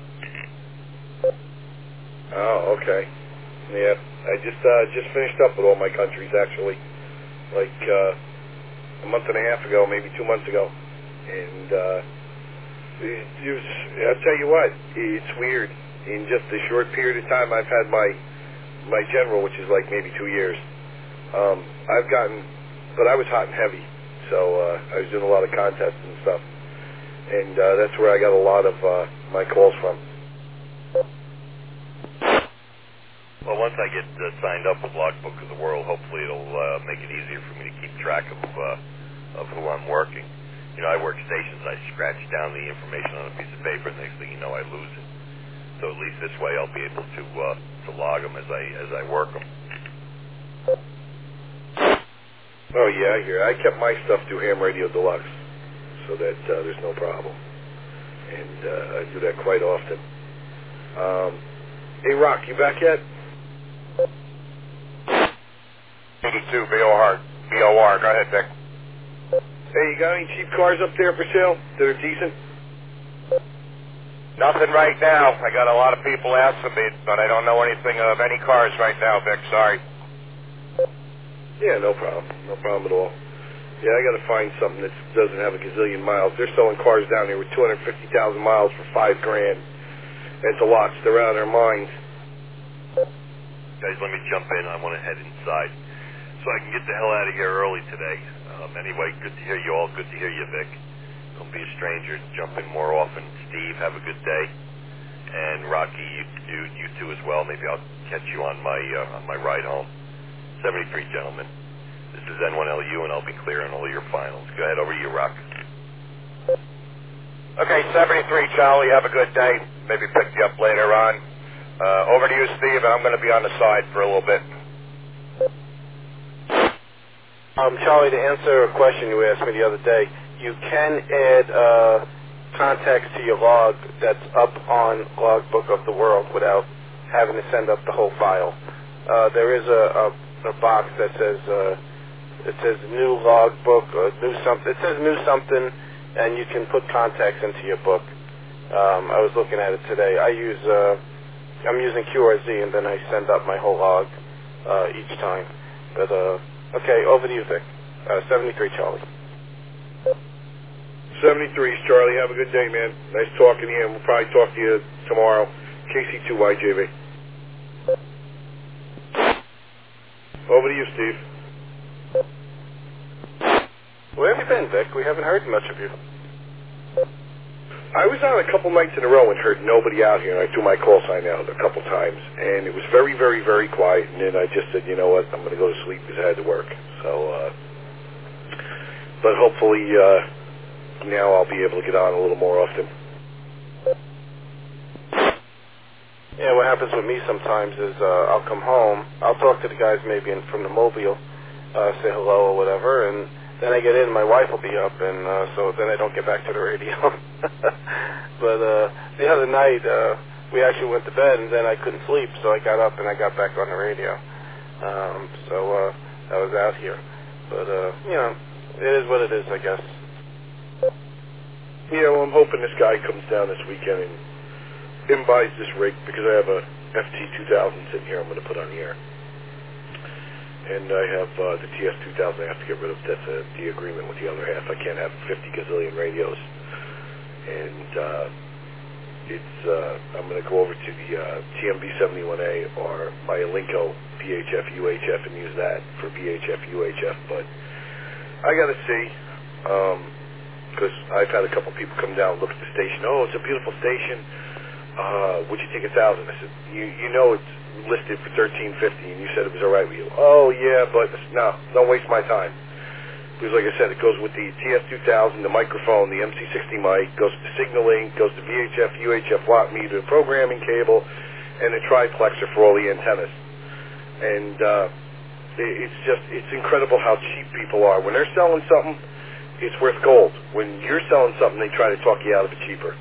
Oh, okay. Yeah, I just finished up with all my countries, actually, like a month and a half ago, maybe 2 months ago. And I'll tell you what, it's weird. In just a short period of time, I've had my general, which is like maybe 2 years. I've gotten, but I was hot and heavy, so I was doing a lot of contests and stuff. And that's where I got a lot of my calls from. Well, once I get signed up with Logbook of the World, hopefully it'll make it easier for me to keep track of who I'm working. I work stations. I scratch down the information on a piece of paper, and next thing you know, I lose it. So at least this way, I'll be able to log them as I work them. Oh yeah, I hear. I kept my stuff through Ham Radio Deluxe, so that there's no problem, and I do that quite often. Hey, Rock, you back yet? 82 BOR. Go ahead, Vic. Hey, you got any cheap cars up there for sale that are decent? Nothing right now. I got a lot of people asking me, but I don't know anything of any cars right now, Vic. Sorry. Yeah, no problem. No problem at all. Yeah, I got to find something that doesn't have a gazillion miles. They're selling cars down here with 250,000 miles for $5,000. It's a lot. They're out of their minds. Guys, let me jump in. I want to head inside so I can get the hell out of here early today. Anyway, good to hear you all. Good to hear you, Vic. Don't be a stranger. Jump in more often. Steve, have a good day. And Rocky, you too as well. Maybe I'll catch you on my ride home. 73, gentlemen. This is N1LU, and I'll be clearing all your finals. Go ahead, over to you, Rock. Okay, 73, Charlie. Have a good day. Maybe pick you up later on. Over to you, Steve, and I'm going to be on the side for a little bit. Charlie, to answer a question you asked me the other day, you can add contacts to your log that's up on Logbook of the World without having to send up the whole file. There is a box that says it says new logbook or new something. It says new something, and you can put contacts into your book. I was looking at it today. I'm using QRZ, and then I send up my whole log each time. But okay, over to you, Vic. 73, Charlie. 73's Charlie. Have a good day, man. Nice talking to you, and we'll probably talk to you tomorrow. KC2YJB. Over to you, Steve. Where have you been, Vic? We haven't heard much of you. I was on a couple nights in a row and heard nobody out here, and I threw my call sign out a couple times, and it was very, very, very quiet, and then I just said, you know what, I'm going to go to sleep because I had to work. So, but hopefully now I'll be able to get on a little more often. Yeah, what happens with me sometimes is I'll come home, I'll talk to the guys maybe from the Mobile, say hello or whatever, and then I get in, my wife will be up, and so then I don't get back to the radio. But the other night, we actually went to bed, and then I couldn't sleep, so I got up and I got back on the radio. So I was out here. But, you know, it is what it is, I guess. Yeah, well, I'm hoping this guy comes down this weekend and buys this rig, because I have a FT2000 sitting here I'm going to put on the air. And I have the TS2000 I have to get rid of. That's the agreement with the other half. I can't have 50 gazillion radios. And I'm going to go over to the TMB71A or my Alinco VHF UHF and use that for VHF UHF. But I got to see, because I've had a couple people come down and look at the station. Oh, it's a beautiful station. Would you take 1,000? I said, you know it's listed for $13.50, and you said it was all right with you. Oh, yeah, but no, don't waste my time. Because like I said, it goes with the TS2000, the microphone, the MC60 mic, goes to signaling, goes to VHF, UHF watt meter, programming cable, and a triplexer for all the antennas. And it's incredible how cheap people are. When they're selling something, it's worth gold. When you're selling something, they try to talk you out of it cheaper.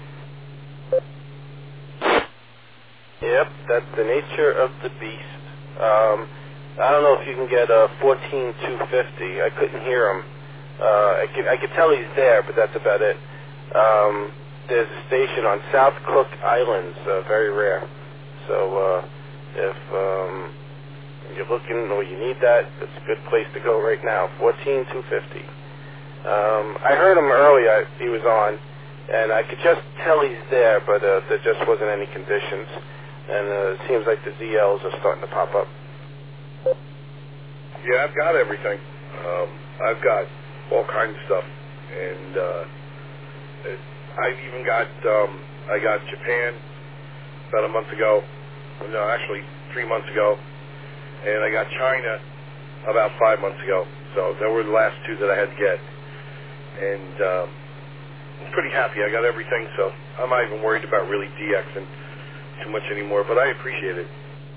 Yep, that's the nature of the beast. I don't know if you can get a 14250. I couldn't hear him. I could tell he's there, but that's about it. There's a station on South Cook Islands, very rare. So if you're looking or you need that, it's a good place to go right now. 14250. I heard him earlier. He was on, and I could just tell he's there, but there just wasn't any conditions. And it seems like the ZLs are starting to pop up. Yeah, I've got everything. I've got all kinds of stuff. And I've even got, I got Japan about a month ago. No, actually 3 months ago. And I got China about 5 months ago. So they were the last two that I had to get. And I'm pretty happy. I got everything, so I'm not even worried about really DXing too much anymore, but I appreciate it.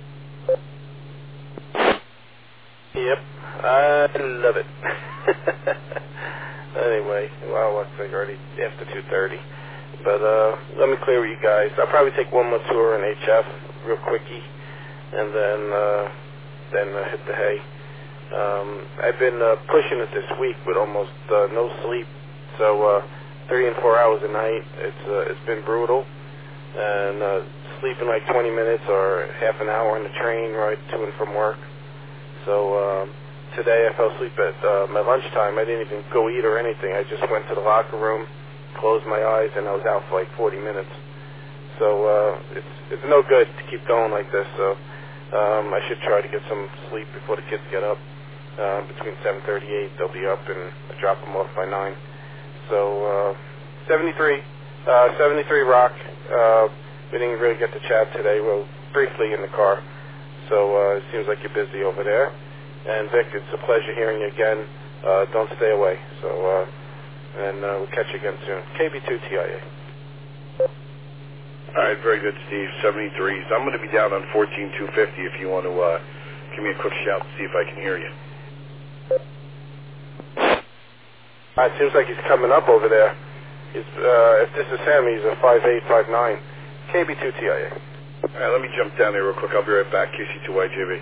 Yep, I love it. Anyway, well, what's it already after 2:30? But let me clear with you guys. I'll probably take one more tour in HF, real quickie, and then hit the hay. I've been pushing it this week with almost no sleep, so 3 and 4 hours a night. It's been brutal, and sleeping like 20 minutes or half an hour on the train right to and from work. So today I fell asleep at my lunchtime. I didn't even go eat or anything. I just went to the locker room, closed my eyes, and I was out for like 40 minutes. So it's no good to keep going like this. So I should try to get some sleep before the kids get up. Between 7:38, they'll be up, and I drop them off by 9. So 73 Rock. We didn't really get to chat today. Well, briefly in the car. So it seems like you're busy over there. And Vic, it's a pleasure hearing you again. Don't stay away. So, and we'll catch you again soon. KB2TIA. All right, very good, Steve. 73s. I'm going to be down on 14250 if you want to give me a quick shout to see if I can hear you. It seems like he's coming up over there. If this is him, he's a 5859. KB2TIA. All right, let me jump down there real quick. I'll be right back. KC2YJB.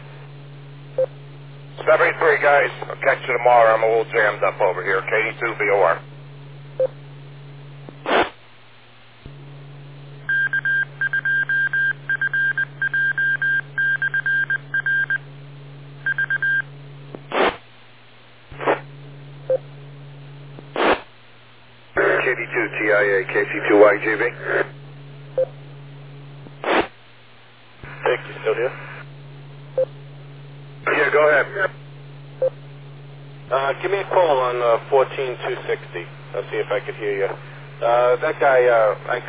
73, guys. I'll catch you tomorrow. I'm a little jammed up over here. KD2VOR. KD2TIA, KC2YJB. Vic, you still here? Yeah, go ahead. Give me a call on 14260. I'll see if I could hear you. That guy, I